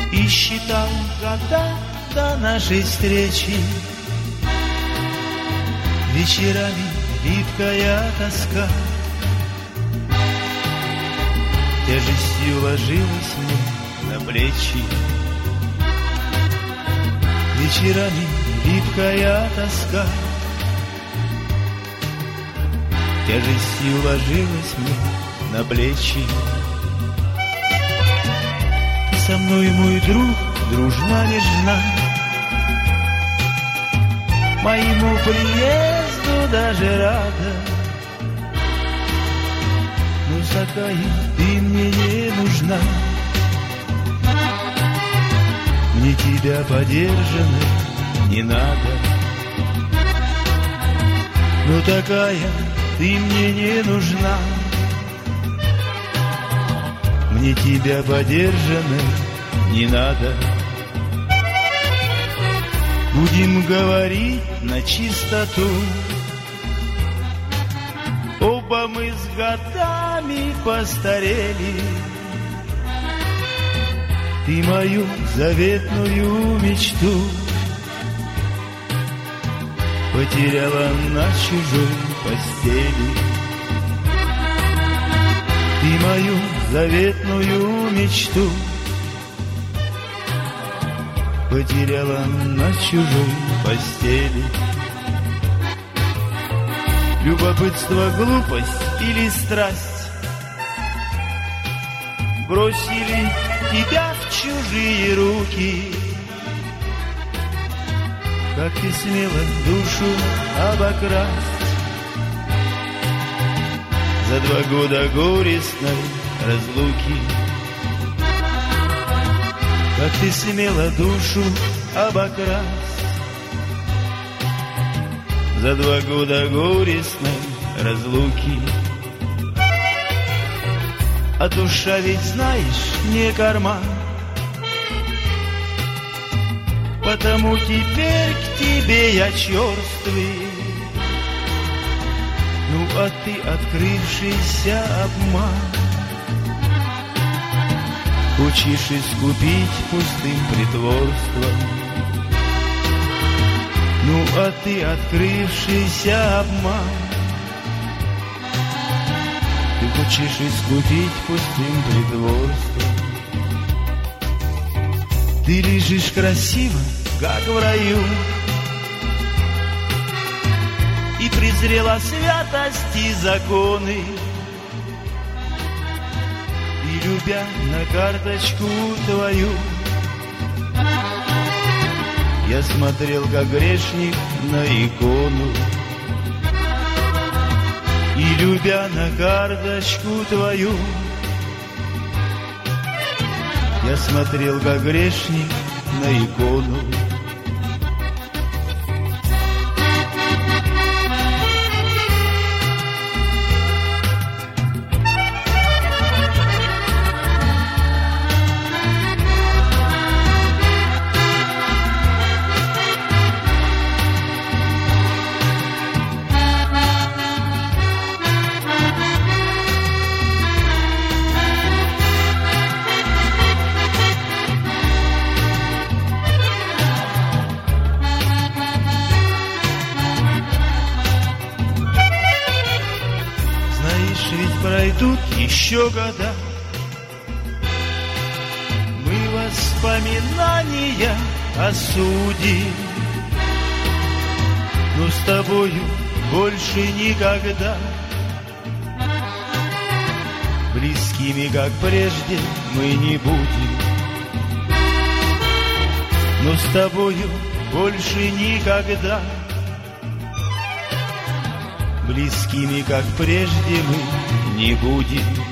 И считал года до нашей встречи. Вечерами липкая тоска тяжестью ложилась мне на плечи. Вечерами липкая тоска тяжестью ложилась мне на плечи. Со мной мой друг дружна, нежна, моему приезду даже рада. Ну, такая ты мне не нужна, мне тебя подержанной не надо. Ну, такая ты мне не нужна, мне тебя подержанной не надо. Будем говорить на чистоту, оба мы с годами постарели. Ты мою заветную мечту потеряла на чужой постели. Ты мою заветную мечту потеряла на чужой постели. Любопытство, глупость или страсть бросили тебя в чужие руки. Как ты смела душу обокрасть за 2 года горестной разлуки. Как ты смела душу обокрасть за 2 года горестной разлуки. А душа ведь, знаешь, не карман, потому теперь к тебе я черствый. Ну, а ты открывшийся обман хочешь искупить пустым притворством. Ну, а ты открывшийся обман ты хочешь искупить пустым притворством. Ты лежишь красиво, как в раю, и презрела святость и законы. И любя на карточку твою, я смотрел, как грешник, на икону. И любя на карточку твою, я смотрел, как грешник, на икону. Пройдут еще года, мы воспоминания осудим, но с тобою больше никогда близкими, как прежде, мы не будем. Но с тобою больше никогда близкими, как прежде, мы не будем.